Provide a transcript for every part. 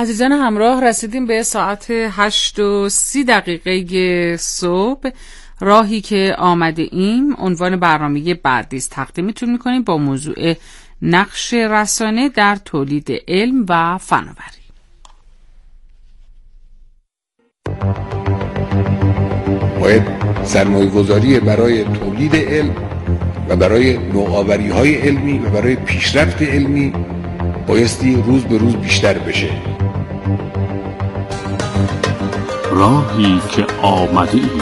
عزیزان همراه، رسیدیم به ساعت 8:30 صبح. راهی که آمده ایم عنوان برنامه بعدی است. تقدیمتون میکنیم با موضوع نقش رسانه در تولید علم و فناوری. باید سرمایه‌گذاری برای تولید علم و برای نوآوری‌های علمی و برای پیشرفت علمی بایستی روز به روز بیشتر بشه. راهی که آمده ایم.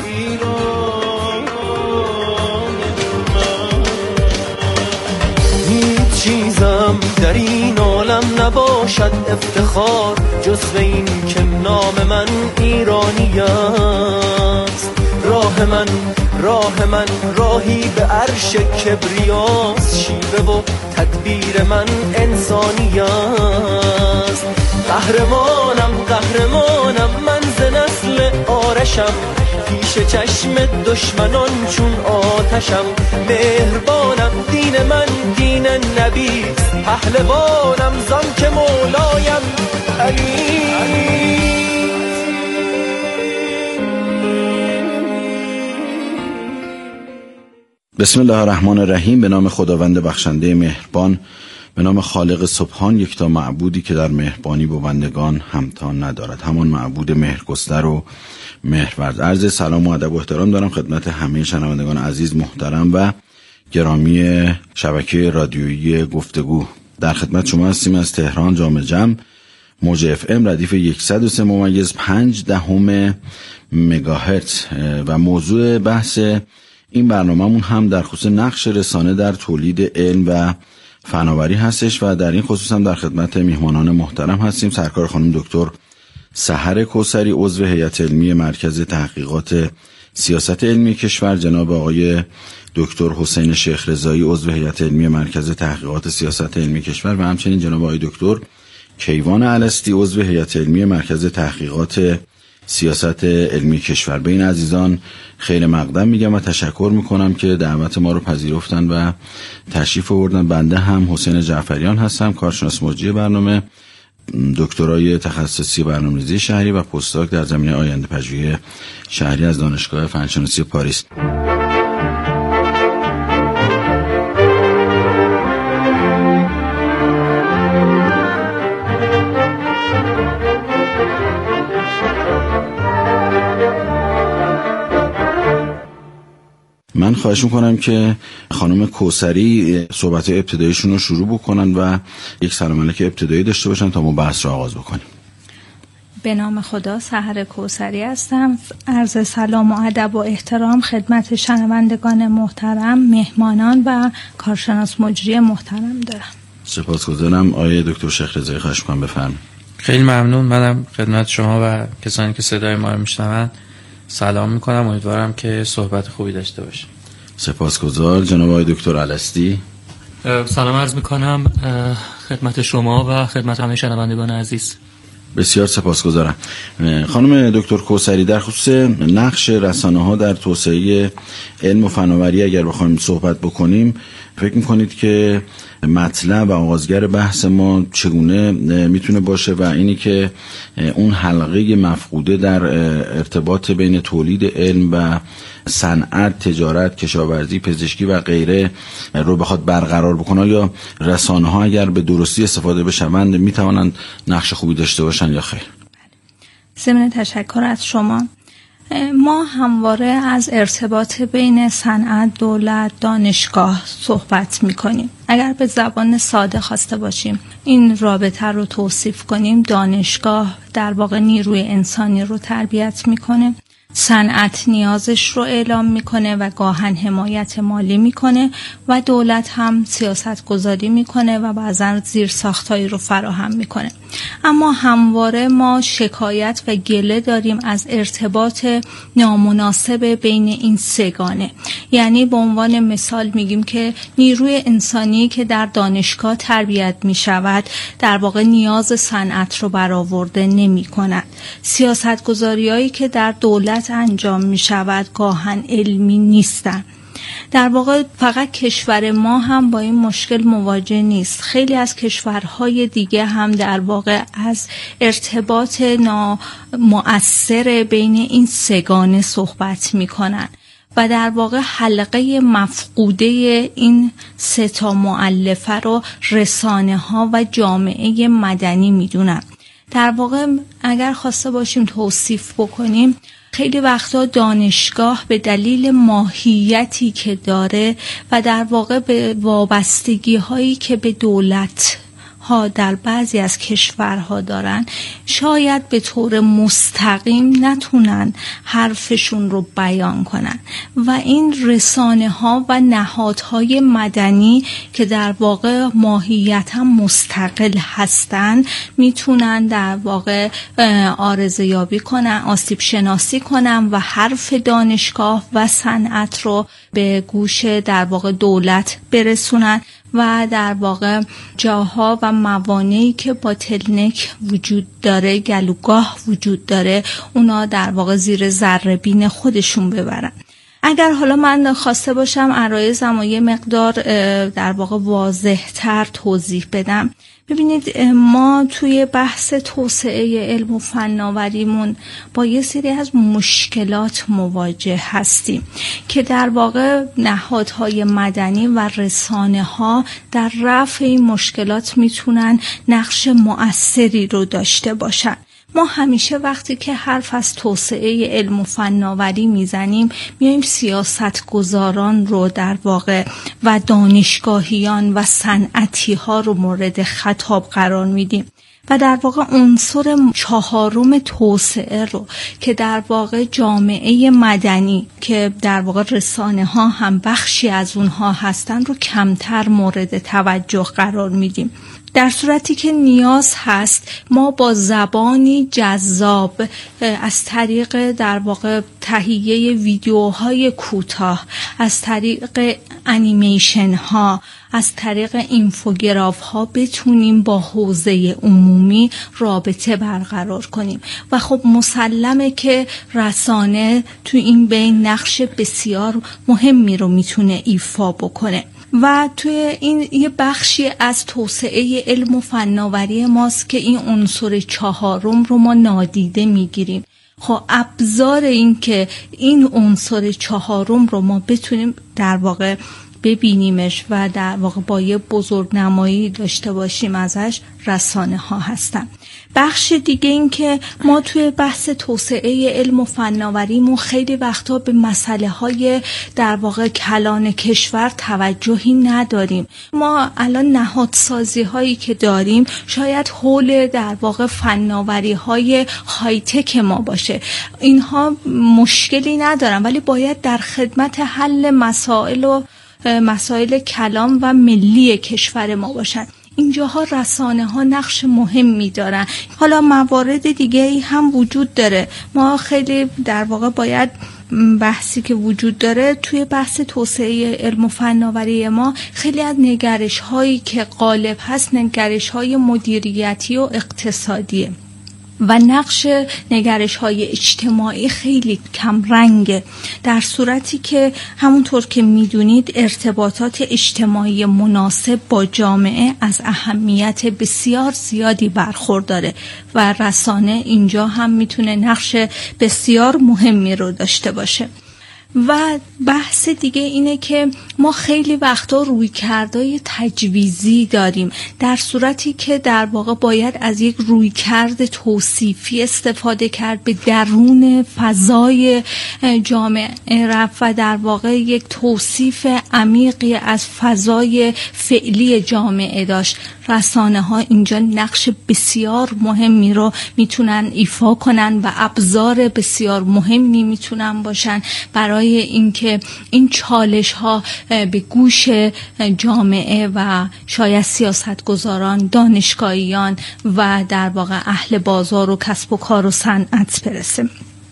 هیچ چیزم در این عالم نباشد افتخار جز به این که نام من ایرانی است. راه من راهی به عرش کبریاست، شیوه و تدبیر من انسانی است. قهرمانم من ز نسل آرشم، پیش چشم دشمنان چون آتشم. مهربانم دین من دین نبیست، پهلوانم زان که مولایم علی. بسم الله الرحمن الرحیم. به نام خداوند بخشنده مهربان، به نام خالق سبحان، یکتا معبودی که در مهربانی با بندگان همتا ندارد، همان معبود مهرگستر و مهرورز. عرض سلام و ادب و احترام دارم خدمت همه شنوندگان عزیز، محترم و گرامی شبکه رادیویی گفتگو. در خدمت شما هستیم از تهران جامع جم، موج FM ردیف 103.5 مگاهرتز و موضوع بحث این برنامه‌مون هم در خصوص نقش رسانه در تولید علم و فناوری هستش و در این خصوص هم در خدمت میهمانان محترم هستیم. سرکار خانم دکتر سحر کوثری، عضو هیئت علمی مرکز تحقیقات سیاست علمی کشور، جناب آقای دکتر حسین شیخ رضایی، عضو هیئت علمی مرکز تحقیقات سیاست علمی کشور و همچنین جناب آقای دکتر کیوان الستی، عضو هیئت علمی مرکز تحقیقات سیاست علمی کشور. به این عزیزان خیر مقدم میگم و تشکر میکنم که دعوت ما رو پذیرفتن و تشریف آوردن. بنده هم حسین جعفریان هستم، کارشناس مجری برنامه، دکترای تخصصی برنامه‌ریزی شهری و پستاک در زمینه آینده پژوهی شهری از دانشگاه فنشناسی پاریس. من خواهش میکنم که خانم کوثری صحبت ابتداییشون رو شروع بکنن و یک سلام علیک ابتدایی داشته باشن تا ما بحث رو آغاز بکنیم. به نام خدا، سحر کوثری هستم. عرض سلام و ادب و احترام خدمت شنوندگان محترم، مهمانان و کارشناس مجری محترم دارم. سپاسگزارم. آقای دکتر شیخ رضایی خواهش میکنم بفرمایید. خیلی ممنون. منم خدمت شما و کسانی که صدای ما رو میشنون سلام میکنم. امیدوارم که صحبت خوبی داشته باشیم. سپاسگزار. جناب آقای دکتر الستی. سلام عرض میکنم خدمت شما و خدمت همه شنوندگان عزیز. بسیار سپاسگزارم. خانم دکتر کوثری، در خصوص نقش رسانه‌ها در توسعه علم و فناوری اگر بخوایم صحبت بکنیم، فکر میکنید که مطلب و آغازگر بحث ما چگونه میتونه باشه و اینی که اون حلقه مفقوده در ارتباط بین تولید علم و صنعت، تجارت، کشاورزی، پزشکی و غیره رو بخواد برقرار بکنه، یا رسانه‌ها اگر به درستی استفاده بشوند میتوانند نقش خوبی داشته باشن یا خیر؟ ضمن تشکر از شما. ما همواره از ارتباط بین صنعت، دولت، دانشگاه صحبت میکنیم. اگر به زبان ساده خواسته باشیم این رابطه رو توصیف کنیم، دانشگاه در واقع نیروی انسانی رو تربیت میکنه، صنعت نیازش رو اعلام میکنه و گاهن حمایت مالی میکنه و دولت هم سیاست گذاری میکنه و بعضا زیرساختهایی رو فراهم میکنه. اما همواره ما شکایت و گله داریم از ارتباط نامناسب بین این سگانه. یعنی به عنوان مثال میگیم که نیروی انسانی که در دانشگاه تربیت میشود در واقع نیاز صنعت رو برآورده نمی کند. سیاست گذاریایی که در دولت انجام می شود گاهن علمی نیستند. در واقع فقط کشور ما هم با این مشکل مواجه نیست، خیلی از کشورهای دیگه هم در واقع از ارتباط نامؤثر بین این سگانه صحبت میکنن و در واقع حلقه مفقوده این سه تا مؤلفه رو رسانه ها و جامعه مدنی میدونن. در واقع اگر خواسته باشیم توصیف بکنیم، خیلی وقتا دانشگاه به دلیل ماهیتی که داره و در واقع به وابستگی هایی که به دولت ها در بعضی از کشورها دارن، شاید به طور مستقیم نتونن حرفشون رو بیان کنن و این رسانه ها و نهادهای مدنی که در واقع ماهیتا مستقل هستن میتونن در واقع عارضه یابی کنن، آسیب شناسی کنن و حرف دانشگاه و صنعت رو به گوش در واقع دولت برسونن و در واقع جاها و موانعی که باتلنک وجود داره، گلوگاه وجود داره، اونا در واقع زیر ذره‌بین خودشون ببرن. اگر حالا من خواسته باشم عرایزم و یه مقدار در واقع واضح‌تر توضیح بدم، ببینید ما توی بحث توسعه علم و فناوریمون با یه سری از مشکلات مواجه هستیم که در واقع نهادهای مدنی و رسانه ها در رفع این مشکلات میتونن نقش مؤثری رو داشته باشن. ما همیشه وقتی که حرف از توسعه علم و فناوری میزنیم میایم سیاستگزاران رو در واقع و دانشگاهیان و صنعتی ها رو مورد خطاب قرار میدیم و در واقع عنصر چهارم توسعه رو که در واقع جامعه مدنی که در واقع رسانه ها هم بخشی از اونها هستن رو کمتر مورد توجه قرار میدیم. در صورتی که نیاز هست ما با زبانی جذاب از طریق در واقع تهیه ویدیوهای کوتاه، از طریق انیمیشن ها، از طریق اینفوگراف ها بتونیم با حوزه عمومی رابطه برقرار کنیم و خب مسلمه که رسانه تو این بین نقش بسیار مهمی رو میتونه ایفا بکنه و توی این یه بخشی از توسعه علم و فناوری ماست که این عنصر چهارم رو ما نادیده میگیریم. خب ابزار این که این عنصر چهارم رو ما بتونیم در واقع ببینیمش و در واقع با یه بزرگنمایی داشته باشیم ازش رسانه ها هستن. بخش دیگه این که ما توی بحث توسعه علم و فناوریمون خیلی وقتا به مسئله های در واقع کلان کشور توجهی نداریم. ما الان نهادسازی هایی که داریم شاید حول در واقع فناوری های های تک ما باشه، اینها مشکلی ندارن ولی باید در خدمت حل مسائل کلان و ملی کشور ما باشن. اینجاها رسانه ها نقش مهمی دارن. حالا موارد دیگه ای هم وجود داره. ما خیلی در واقع باید بحثی که وجود داره توی بحث توسعه علم و فناوری ما، خیلی از نگرش هایی که غالب هست نگرش های مدیریتی و اقتصادیه و نقش نگرش‌های اجتماعی خیلی کم رنگه، در صورتی که همونطور که میدونید ارتباطات اجتماعی مناسب با جامعه از اهمیت بسیار زیادی برخورداره و رسانه اینجا هم میتونه نقش بسیار مهمی رو داشته باشه. و بحث دیگه اینه که ما خیلی وقتا رویکردهای تجویزی داریم، در صورتی که در واقع باید از یک رویکرد توصیفی استفاده کرد، به درون فضای جامعه رفت و در واقع یک توصیف عمیقی از فضای فعلی جامعه داشت. رسانه ها اینجا نقش بسیار مهمی رو میتونن ایفا کنن و ابزار بسیار مهمی میتونن باشن برای اینکه این چالش ها به گوش جامعه و شاید سیاستگزاران، دانشگاهیان و در واقع اهل بازار و کسب و کار و صنعت برسه.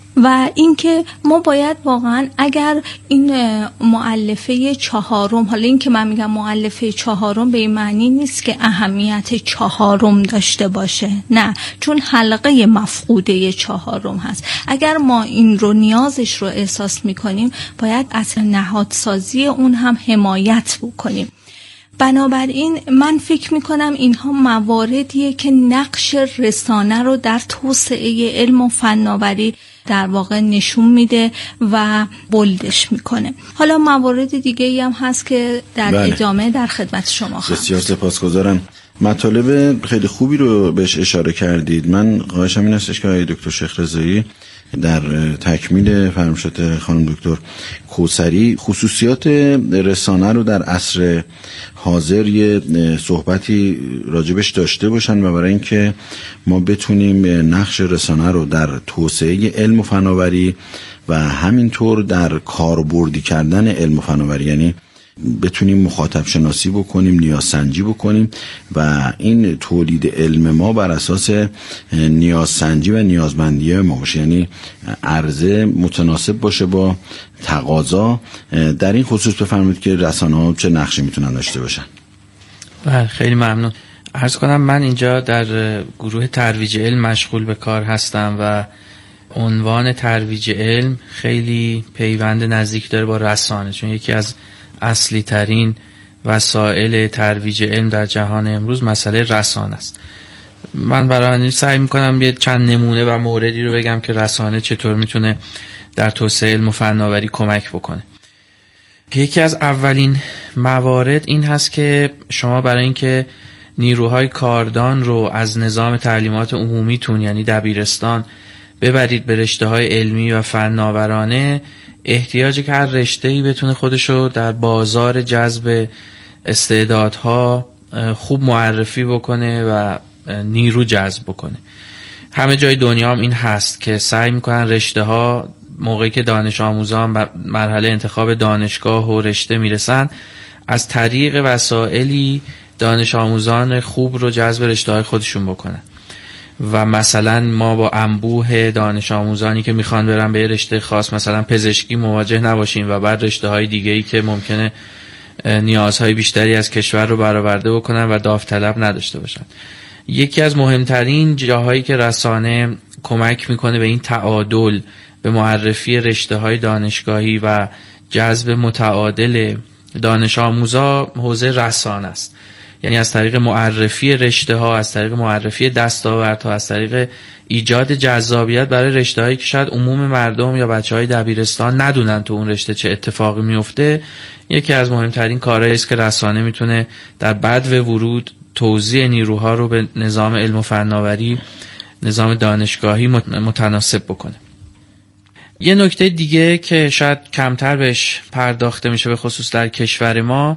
و اینکه ما باید واقعا اگر این مؤلفه چهارم، حالا این که من میگم مؤلفه چهارم به این معنی نیست که اهمیت چهارم داشته باشه، نه، چون حلقه مفقوده چهارم هست. اگر ما این رو نیازش رو احساس میکنیم باید از نهادسازی اون هم حمایت بکنیم. بنابراین من فکر میکنم اینها مواردیه که نقش رسانه رو در توسعه علم و فناوری در واقع نشون میده و بولدش میکنه. حالا موارد دیگه ای هم هست که در ادامه در خدمت شما خواهم. بسیار سپاسگزارم. مطالب خیلی خوبی رو بهش اشاره کردید. من خواهشم این استش که آقای دکتر شیخ رضایی در تکمیل فرمایشات خانم دکتر کوثری خصوصیات رسانه رو در عصر حاضر یه صحبتی راجبش داشته باشن و برای اینکه ما بتونیم نقش رسانه رو در توسعه علم و فناوری و همینطور در کاربردی کردن علم و فناوری، یعنی بتونیم مخاطب شناسی بکنیم، نیازسنجی بکنیم و این تولید علم ما بر اساس نیازسنجی و نیازمندی ما باشه، یعنی عرضه متناسب باشه با تقاضا. در این خصوص بفرمایید که رسانه‌ها چه نقشی میتونن داشته باشن؟ بله، خیلی ممنون. عرض کنم من اینجا در گروه ترویج علم مشغول به کار هستم و عنوان ترویج علم خیلی پیوند نزدیک داره با رسانه، چون یکی از اصلی ترین وسایل ترویج علم در جهان امروز مسئله رسانه است. من برای این سعی میکنم یه چند نمونه و موردی رو بگم که رسانه چطور میتونه در توسعه علم و فناوری کمک بکنه. یکی از اولین موارد این هست که شما برای اینکه نیروهای کاردان رو از نظام تعلیمات عمومیتون یعنی دبیرستان ببرید به رشته‌های علمی و فناورانه، احتیاجی که هر رشته‌ای بتونه خودشو در بازار جذب استعدادها خوب معرفی بکنه و نیرو جذب بکنه. همه جای دنیا هم این هست که سعی میکنن رشته‌ها موقعی که دانش آموزان به مرحله انتخاب دانشگاه و رشته میرسن از طریق وسائلی دانش آموزان خوب رو جذب رشته‌های خودشون بکنن. و مثلا ما با انبوه دانش آموزانی که میخوان برن به رشته خاص مثلا پزشکی مواجه نباشیم و بعد رشته های دیگه‌ای که ممکنه نیازهای بیشتری از کشور رو برآورده بکنن و داوطلب نداشته باشن. یکی از مهمترین جاهایی که رسانه کمک میکنه به این تعادل، به معرفی رشته های دانشگاهی و جذب متعادل دانش آموزا، حوزه رسانه است. یعنی از طریق معرفی رشته ها، از طریق معرفی دستاوردها، از طریق ایجاد جذابیت برای رشته هایی که شاید عموم مردم یا بچه های دبیرستان ندونن تو اون رشته چه اتفاقی میفته، یکی از مهمترین کارهایی است که رسانه میتونه در بدو ورود توزیع نیروها رو به نظام علم و فناوری، نظام دانشگاهی متناسب بکنه. یه نکته دیگه که شاید کمتر بهش پرداخته میشه به خصوص در کشور ما،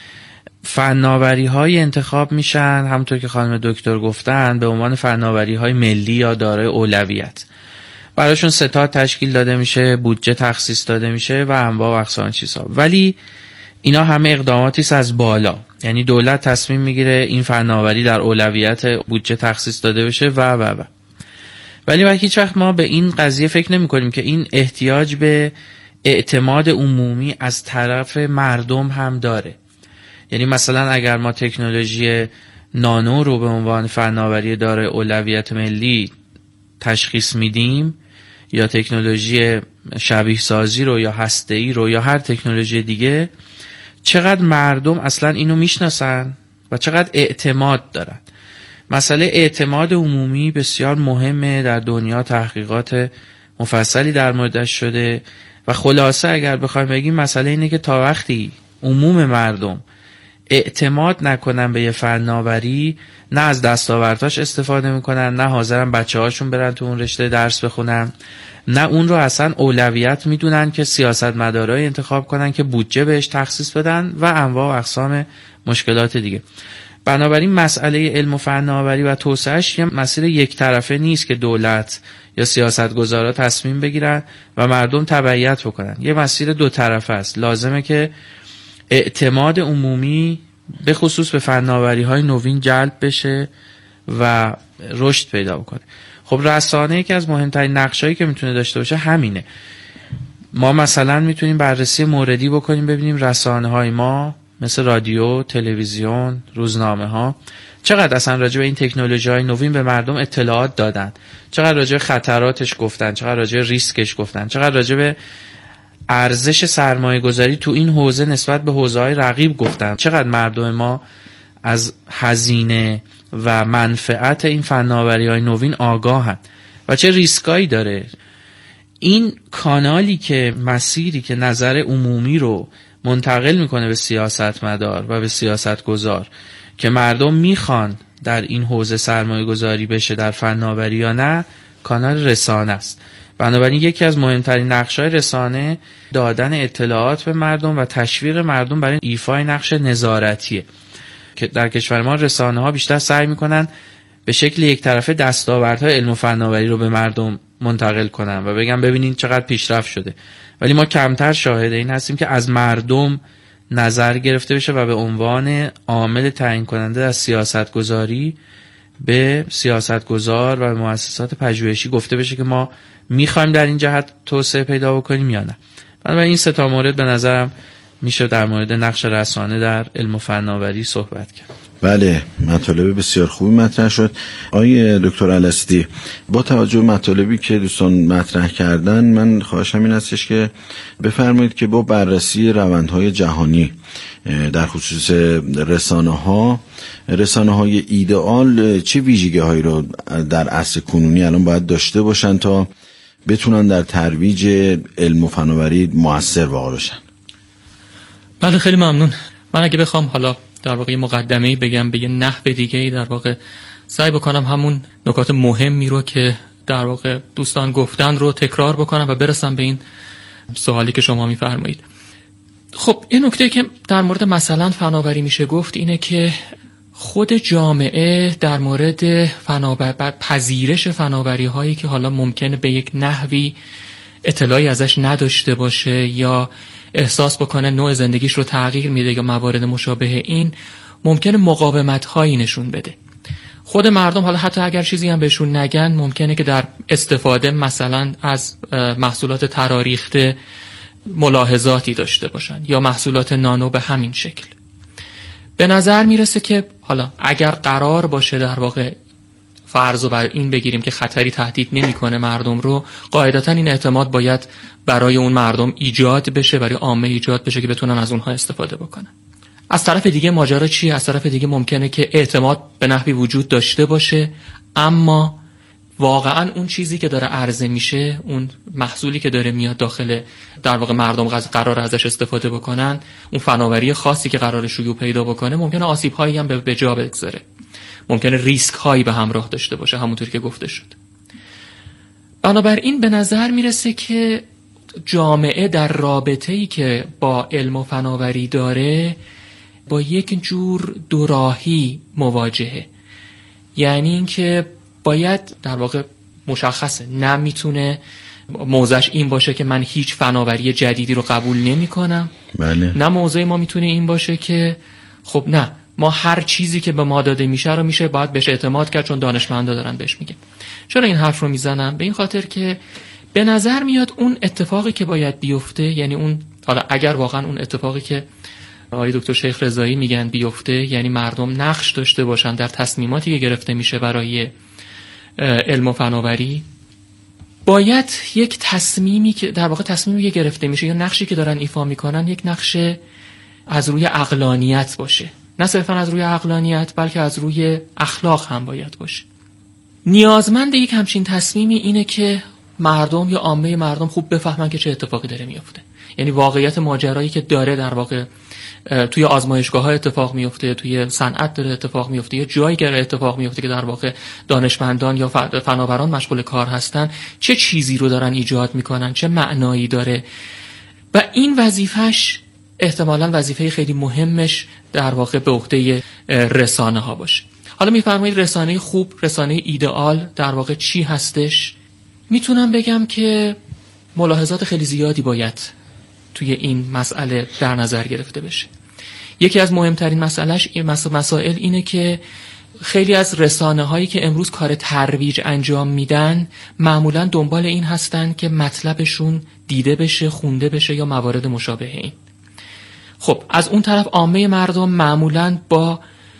فناوری های انتخاب میشن همونطور که خانم دکتر گفتن به عنوان فناوری های ملی یا دارای اولویت. براشون ستاد تشکیل داده میشه، بودجه تخصیص داده میشه و انواع و اقسام چیزها. ولی اینا همه اقداماتی است از بالا، یعنی دولت تصمیم میگیره این فناوری در اولویت بودجه تخصیص داده بشه و ولی هیچ وقت ما به این قضیه فکر نمی کنیم که این احتیاج به اعتماد عمومی از طرف مردم هم داره. یعنی مثلا اگر ما تکنولوژی نانو رو به عنوان فناوری دارای اولویت ملی تشخیص میدیم یا تکنولوژی شبیه سازی رو یا هسته‌ای رو یا هر تکنولوژی دیگه، چقدر مردم اصلا اینو میشناسن و چقدر اعتماد دارن. مسئله اعتماد عمومی بسیار مهمه، در دنیا تحقیقات مفصلی در موردش شده و خلاصه اگر بخوایم بگیم مسئله اینه که تا وقتی عموم مردم اعتماد نکنن به یه فناوری، نه از دستاوردهاش استفاده میکنن، نه حاضرن بچه هاشون برن تو اون رشته درس بخونن، نه اون رو اصلا اولویت میدونن که سیاستمدارای انتخاب کنن که بودجه بهش تخصیص بدن و انواع و اقسام مشکلات دیگه. بنابراین مسئله علم و فناوری و توسعهش یه مسیر یک طرفه نیست که دولت یا سیاستگزارا تصمیم بگیرن و مردم تبعیت بکنن. یه مسیر دو طرفه است. لازمه که اعتماد عمومی به خصوص به فناوری‌های نوین جلب بشه و رشد پیدا بکنه. خب رسانه یکی از مهمترین نقشایی که میتونه داشته باشه همینه. ما مثلا میتونیم بررسی موردی بکنیم، ببینیم رسانه‌های ما مثل رادیو، تلویزیون، روزنامه‌ها چقدر اصلا راجع به این تکنولوژی‌های نوین به مردم اطلاعات دادن، چقدر راجع به خطراتش گفتن، چقدر راجع به ریسکش گفتن، چقدر راجع به ارزش سرمایه‌گذاری تو این حوزه نسبت به حوزه‌های رقیب گفتن، چقدر مردم ما از هزینه و منفعت این فناوری‌های نوین آگاهن و چه ریسکایی داره. این کانالی که مسیری که نظر عمومی رو منتقل میکنه به سیاستمدار و به سیاستگزار که مردم میخوان در این حوزه سرمایه گذاری بشه در فناوری یا نه، کانال رسانه است. بنابراین یکی از مهمترین نقش‌های رسانه دادن اطلاعات به مردم و تشویق مردم برای ایفای نقش نظارتیه که در کشور ما رسانه‌ها بیشتر سعی میکنن به شکل یک طرفه دستاوردهای علم و فناوری رو به مردم منتقل کنن و بگن ببینین چقدر پیشرفت شده، ولی ما کمتر شاهد این هستیم که از مردم نظر گرفته بشه و به عنوان عامل تعیین کننده در سیاست گذاری به سیاستگزار و مؤسسات پژوهشی گفته بشه که ما میخوایم در این جهت توسعه پیدا بکنیم یا نه. بنابراین این سه تا مورد به نظرم میشه در مورد نقش رسانه در علم و فناوری صحبت کرد. بله، مطالب بسیار خوبی مطرح شد. آقای دکتر الستی، با توجه به مطالبی که دوستان مطرح کردن، من خواهشم این هستش که بفرمایید که با بررسی روندهای جهانی در خصوص رسانه‌های ایدئال چه ویژگی‌هایی رو در عصر کنونی الان باید داشته باشن تا بتونن در ترویج علم و فناوری مؤثر واقع بشن؟ بله خیلی ممنون. من اگه بخوام حالا در واقع مقدمه‌ای بگم به یه نحو دیگه‌ای در واقع سعی بکنم همون نکات مهمی رو که در واقع دوستان گفتن رو تکرار بکنم و برسم به این سوالی که شما می‌فرمایید. خب این نکته که در مورد مثلا فناوری میشه گفت اینه که خود جامعه در مورد پذیرش فناوری هایی که حالا ممکنه به یک نحوی اطلاعی ازش نداشته باشه یا احساس بکنه نوع زندگیش رو تغییر میده یا موارد مشابه این، ممکنه مقاومت هایی نشون بده. خود مردم حالا حتی اگر چیزی هم بهشون نگن، ممکنه که در استفاده مثلا از محصولات تراریخته ملاحظاتی داشته باشن یا محصولات نانو به همین شکل. به نظر میرسه که حالا اگر قرار باشه در واقع فرض رو بر این بگیریم که خطری تهدید نمیکنه مردم رو، قاعدتا این اعتماد باید برای اون مردم ایجاد بشه، برای عامه ایجاد بشه که بتونن از اونها استفاده بکنن. از طرف دیگه ماجرا چیه؟ از طرف دیگه ممکنه که اعتماد به نحوی وجود داشته باشه، اما واقعا اون چیزی که داره عرضه میشه، اون محصولی که داره میاد داخل در واقع مردم قرار ازش استفاده بکنن، اون فناوری خاصی که قرار شیوع پیدا بکنه، ممکنه آسیب هایی هم به جا بگذاره، ممکنه ریسک هایی به همراه داشته باشه، همونطور که گفته شد. بنابراین به نظر میرسه که جامعه در رابطه‌ای که با علم و فناوری داره با یک جور دوراهی مواجهه. یعنی اینکه باید در واقع مشخصه نمیتونه موضعش این باشه که من هیچ فناوری جدیدی رو قبول نمی کنم. بله. نه موضع ما میتونه این باشه که خب نه، ما هر چیزی که به ما داده میشه رو میشه باید بهش اعتماد کرد چون دانشمندا دارن بهش میگن. چرا این حرف رو میزنم؟ به این خاطر که به نظر میاد اون اتفاقی که باید بیفته، یعنی اون حالا اگر واقعا اون اتفاقی که آقای دکتر شیخ رضایی میگن بیفته، یعنی مردم نقش داشته باشن در تصمیماتی که گرفته میشه برای علم و فناوری، باید یک تصمیمی که در واقع تصمیمی که گرفته میشه یا نقشی که دارن ایفا میکنن یک نقش از روی عقلانیت باشه. نه صرفا از روی عقلانیت بلکه از روی اخلاق هم باید باشه. نیازمند یک همچین تصمیمی اینه که مردم یا عامه مردم خوب بفهمن که چه اتفاقی داره میفته. یعنی واقعیت ماجرایی که داره در واقع توی آزمایشگاه‌ها اتفاق میفته، توی صنعت داره اتفاق میفته، یا جایی داره اتفاق میفته که در واقع دانشمندان یا فناوران مشغول کار هستن، چه چیزی رو دارن ایجاد میکنن، چه معنایی داره. و این وظیفش احتمالاً وظیفه خیلی مهمش در واقع به عهده رسانه ها باشه. حالا میفرمایید رسانه خوب، رسانه ایدئال در واقع چی هستش؟ میتونم بگم که ملاحظات خیلی زیادی باید توی این مسئله در نظر گرفته بشه. یکی از مهمترین مسائل اینه که خیلی از رسانه هایی که امروز کار ترویج انجام میدن معمولا دنبال این هستن که مطلبشون دیده بشه، خونده بشه یا موارد مشابه این. خب از اون طرف عامه مردم معمولا با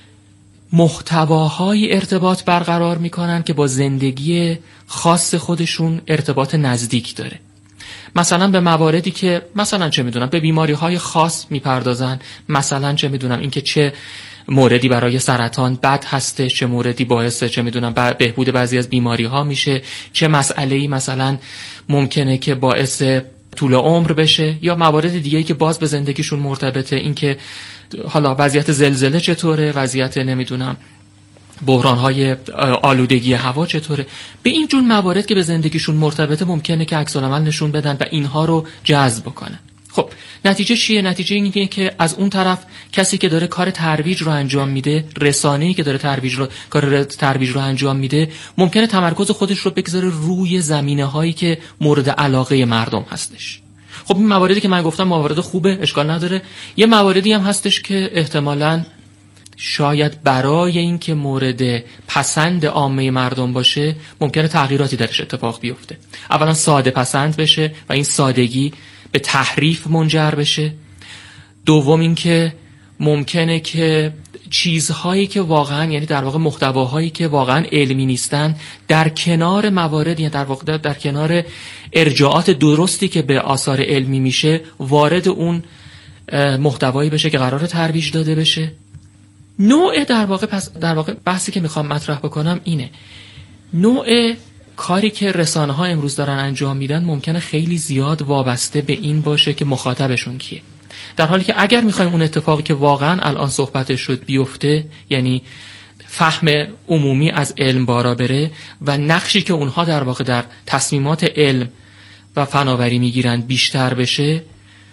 محتواهای ارتباط برقرار میکنن که با زندگی خاص خودشون ارتباط نزدیک داره. مثلا به مواردی که مثلا چه میدونم به بیماری های خاص میپردازن، مثلا چه میدونم اینکه چه موردی برای سرطان بد هستش، چه موردی باعث چه میدونم بهبود بعضی از بیماری ها میشه، چه مسئله‌ای مثلا ممکنه که باعث طول عمر بشه، یا موارد دیگه‌ای که باز به زندگیشون مرتبطه، اینکه حالا وضعیت زلزله چطوره، وضعیت نمیدونم بحران‌های آلودگی هوا چطوره. به این جور موارد که به زندگیشون مرتبطه ممکنه که عکس‌العمل نشون بدن و اینها رو جذب کنن. خب نتیجه چیه؟ نتیجه اینه که از اون طرف کسی که داره کار ترویج رو انجام میده، رسانه‌ای که داره کار ترویج رو انجام میده، ممکنه تمرکز خودش رو بگذاره روی زمینه‌هایی که مورد علاقه مردم هستش. خب این مواردی که من گفتم موارد خوبه، اشکال نداره. یه مواردی هم هستش که احتمالاً شاید برای این که مورد پسند عامه مردم باشه ممکنه تغییراتی درش اتفاق بیفته. اولا ساده پسند بشه و این سادگی به تحریف منجر بشه. دوم این که ممکنه که چیزهایی که واقعا، یعنی در واقع محتواهایی که واقعا علمی نیستن، در کنار موارد، یعنی در واقع در کنار ارجاعات درستی که به آثار علمی میشه، وارد اون محتوایی بشه که قرار ترویج داده بشه. نوع در واقع بحثی که میخوام مطرح بکنم اینه: نوع کاری که رسانه ها امروز دارن انجام میدن ممکنه خیلی زیاد وابسته به این باشه که مخاطبشون کیه، در حالی که اگر میخوایم اون اتفاقی که واقعا الان صحبتش شد بیفته، یعنی فهم عمومی از علم بالا بره و نقشی که اونها در واقع در تصمیمات علم و فناوری میگیرن بیشتر بشه،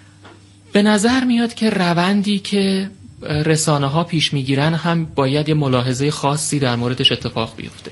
به نظر میاد که روندی که رسانه ها پیش میگیرن هم باید یه ملاحظه خاصی در موردش اتفاق بیفته.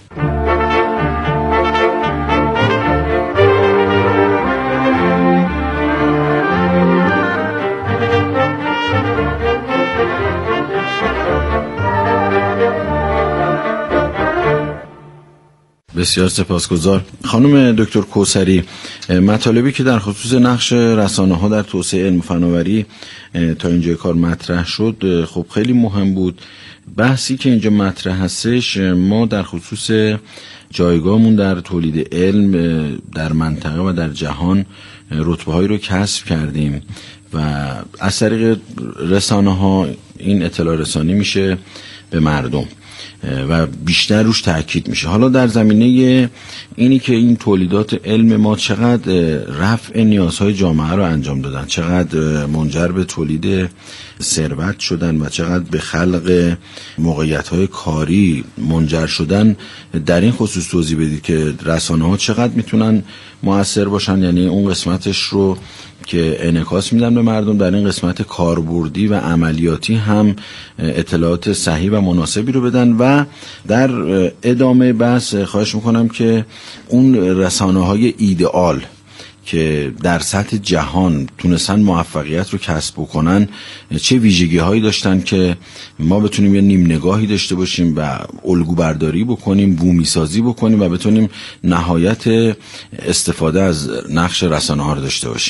بسیار سپاسگزار. خانم دکتر کوثری، مطالبی که در خصوص نقش رسانه‌ها در توسعه علم و فناوری تا اینجا کار مطرح شد خب خیلی مهم بود. بحثی که اینجا مطرح هستش، ما در خصوص جایگاهمون در تولید علم در منطقه و در جهان رتبه‌هایی رو کسب کردیم و از طریق رسانه‌ها این اطلاع رسانی میشه به مردم و بیشتر روش تأکید میشه. حالا در زمینه اینی که این تولیدات علم ما چقدر رفع نیازهای جامعه رو انجام دادن، چقدر منجر به تولید ثروت شدن و چقدر به خلق موقعیت‌های کاری منجر شدن، در این خصوص توضیح بدید که رسانه‌ها چقدر میتونن مؤثر باشن، یعنی اون قسمتش رو که انعکاس میدن به مردم، در این قسمت کاربردی و عملیاتی هم اطلاعات صحیح و مناسبی رو بدن. و در ادامه بحث خواهش میکنم که اون رسانه‌های ایدئال که در سطح جهان تونستن موفقیت رو کسب بکنن چه ویژگی هایی داشتن که ما بتونیم یه نیم نگاهی داشته باشیم و الگو برداری بکنیم، بومی سازی بکنیم و بتونیم نهایت استفاده از نقش رسانه‌ها رو داشته باشیم.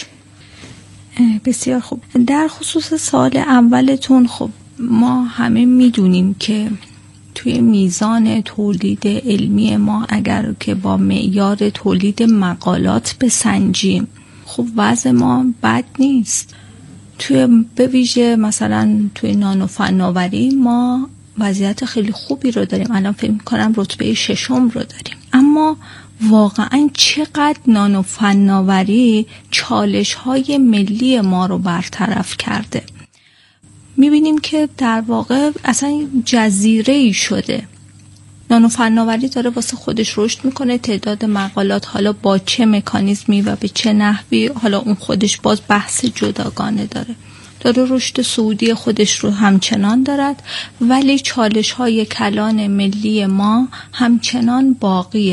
بسیار خوب. در خصوص سال اولتون، خب ما همه میدونیم که توی میزان تولید علمی ما اگر که با معیار تولید مقالات بسنجیم، خب وضع ما بد نیست. به ویژه مثلا توی نانو فناوری ما وضعیت خیلی خوبی رو داریم. الان فکر می‌کنم رتبه 6 رو داریم. اما واقعا چقدر نانو فناوری چالش‌های ملی ما رو برطرف کرده. میبینیم که در واقع اصلا جزیره‌ای شده. نانو فناوری داره واسه خودش رشد میکنه، تعداد مقالات حالا با چه مکانیزمی و به چه نحوی، حالا اون خودش باز بحث جداگانه داره رشد صعودی خودش رو همچنان دارد، ولی چالش‌های کلان ملی ما همچنان باقیه.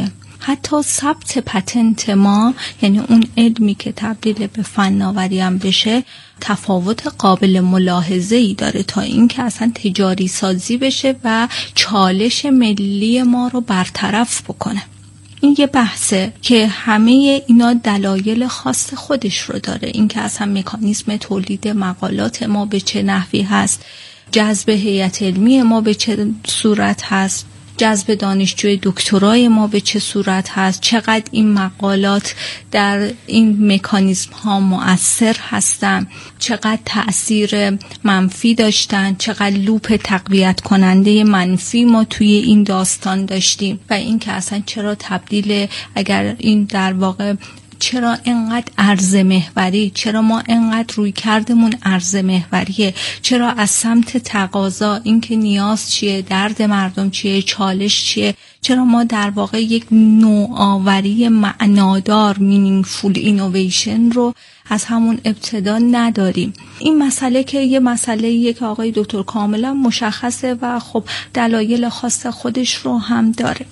حتی ثبت پتنت ما، یعنی اون علمی که تبدیل به فناوری هم بشه، تفاوت قابل ملاحظه‌ای داره تا اینکه اصلا تجاری سازی بشه و چالش ملی ما رو برطرف بکنه. این یه بحثه که همه اینا دلایل خاص خودش رو داره. این که اصلا مکانیزم تولید مقالات ما به چه نحوی هست، جذب هیئت علمی ما به چه صورت هست، جذب دانشجوی دکترای ما به چه صورت هست، چقدر این مقالات در این مکانیزم ها مؤثر هستن، چقدر تأثیر منفی داشتن، چقدر لوپ تقویت کننده منفی ما توی این داستان داشتیم و این که اصلا چرا تبدیل، اگر این در واقع چرا اینقدر عرض محوری، چرا ما اینقدر روی کردمون عرض محوریه، چرا از سمت تقاضا، این که نیاز چیه، درد مردم چیه، چالش چیه، چرا ما در واقع یک نوآوری معنادار meaningful innovation رو از همون ابتدا نداریم. این مسئله که یه مسئله‌ایه که آقای دکتر کاملا مشخصه و خب دلایل خاص خودش رو هم داره.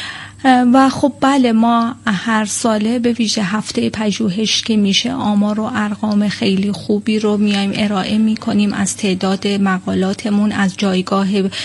و خب بله، ما هر ساله به ویژه هفته پژوهش که میشه آمار و ارقام خیلی خوبی رو میایم ارائه میکنیم از تعداد مقالاتمون، از جایگاه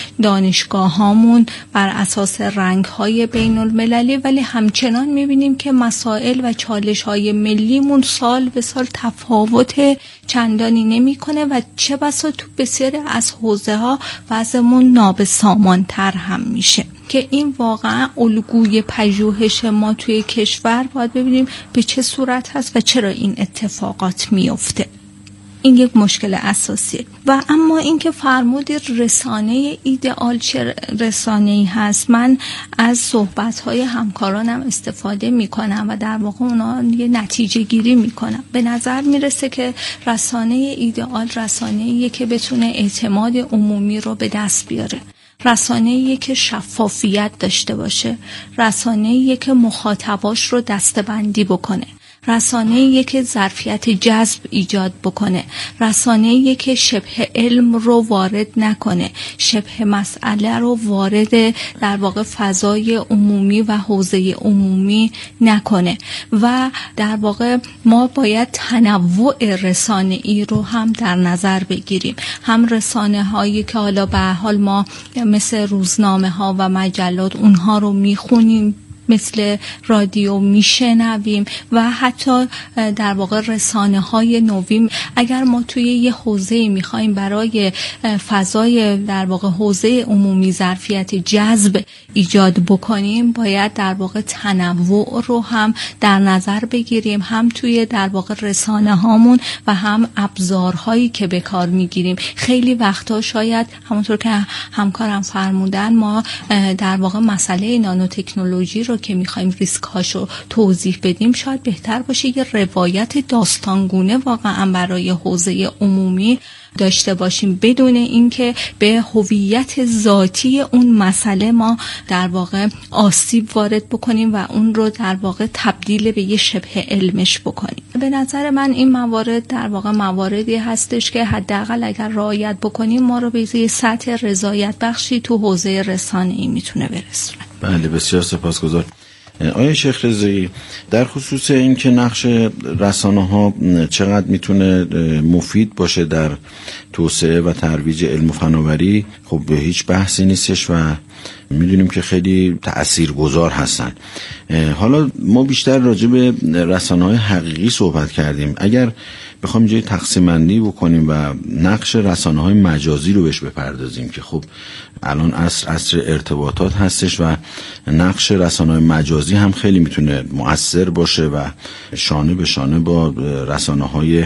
دانشگاهامون بر اساس رنگ‌های بین المللی، ولی همچنان میبینیم که مسائل و چالش‌های ملیمون سال به سال تفاوت چندانی نمیکنه و چه بسا تو بسیاری از حوزه‌ها وضعمون نابسامان‌تر هم میشه که این واقعا الگوی پژوهش ما توی کشور باید ببینیم به چه صورت هست و چرا این اتفاقات میفته. این یک مشکل اساسیه. و اما اینکه فرمودید رسانه ایدئال چه رسانه‌ای هست، من از صحبت‌های همکارانم استفاده می‌کنم و در واقع اونا یه نتیجه گیری می‌کنم. به نظر میرسه که رسانه ایدئال رسانه‌ایه که بتونه اعتماد عمومی رو به دست بیاره، رسانه‌ایه که شفافیت داشته باشه، رسانه‌ایه که مخاطباش رو دسته‌بندی بکنه، رسانه‌ایه که ظرفیت جذب ایجاد بکنه، رسانه‌ایه که شبه علم رو وارد نکنه، شبه مسئله رو وارد در واقع فضای عمومی و حوزه عمومی نکنه. و در واقع ما باید تنوع رسانه‌ای رو هم در نظر بگیریم، هم رسانه‌هایی که حالا به حال ما مثل روزنامه‌ها و مجلات اونها رو میخونیم، مثل رادیو میشنویم، و حتی در واقع رسانه‌های نوین. اگر ما توی یه حوزه‌ای می‌خوایم برای فضای در واقع حوزه عمومی ظرفیت جذب ایجاد بکنیم، باید در واقع تنوع رو هم در نظر بگیریم، هم توی در واقع رسانه‌هامون و هم ابزارهایی که به کار می‌گیریم. خیلی وقتا شاید همونطور که همکارم فرمودن، ما در واقع مسئله نانو تکنولوژی رو که میخوایم ریسک‌هاشو توضیح بدیم، شاید بهتر باشه یه روایت داستانگونه واقعا برای حوزه عمومی داشته باشیم، بدون اینکه به هویت ذاتی اون مسئله ما در واقع آسیب وارد بکنیم و اون رو در واقع تبدیل به یه شبه علمش بکنیم. به نظر من این موارد در واقع مواردی هستش که حداقل اگر رعایت بکنیم ما رو به یه سطح رضایت بخشی تو حوزه رسانه‌ای میتونه برسونه. بله، بسیار سپاسگزار. آقای شیخ رضایی، در خصوص این که نقش رسانه‌ها چقدر میتونه مفید باشه در توسعه و ترویج علم و فناوری، خب به هیچ بحثی نیستش و میدونیم که خیلی تأثیرگذار هستن. حالا ما بیشتر راجع به رسانه‌های حقیقی صحبت کردیم. اگر بخوام اینجا تقسیم بندی بکنیم و نقش رسانه‌های مجازی رو بهش بپردازیم که خب الان عصر ارتباطات هستش و نقش رسانه‌های مجازی هم خیلی میتونه مؤثر باشه و شانه به شانه با رسانه‌های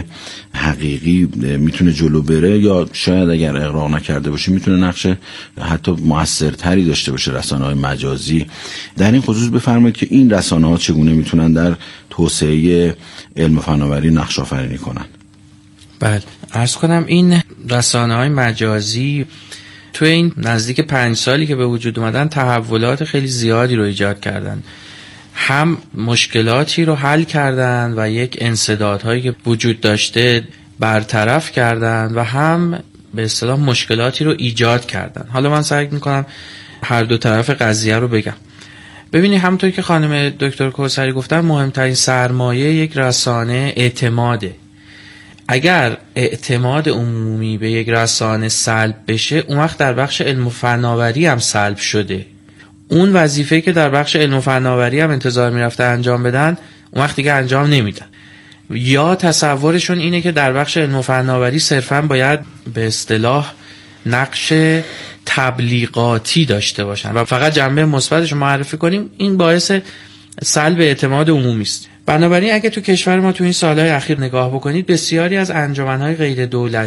حقیقی میتونه جلو بره، یا شاید اگر اغراق نکرده باشه میتونه نقش حتی مؤثرتری داشته باشه رسانه‌های مجازی. در این خصوص بفرمایید که این رسانه‌ها چگونه میتونن در توسعه علم و فناوری نقش آفرینی کنن؟ بله، عرض کنم این رسانه‌های مجازی توی این نزدیک 5 سالی که به وجود اومدن تحولات خیلی زیادی رو ایجاد کردن. هم مشکلاتی رو حل کردن و یک انسدادهایی که وجود داشته برطرف کردن و هم به اصطلاح مشکلاتی رو ایجاد کردن. حالا من سعی میکنم هر دو طرف قضیه رو بگم. ببینید همونطور که خانم دکتر کوثری گفتن، مهمترین سرمایه یک رسانه اعتماده. اگر اعتماد عمومی به یک رسانه سلب بشه، اون وقت در بخش علم و فناوری هم سلب شده. اون وظیفه‌ای که در بخش علم و فناوری هم انتظار میرفته انجام بدن، اون وقت دیگه انجام نمیدن. یا تصورشون اینه که در بخش علم و فناوری صرفاً باید به اصطلاح نقش تبلیغاتی داشته باشن و فقط جنبه مثبتش معرفی کنیم. این باعث سلب اعتماد عمومی است. بنابراین اگه تو کشور ما تو این سالهای اخیر نگاه بکنید، بسیاری از انجمن‌های غیر دولتی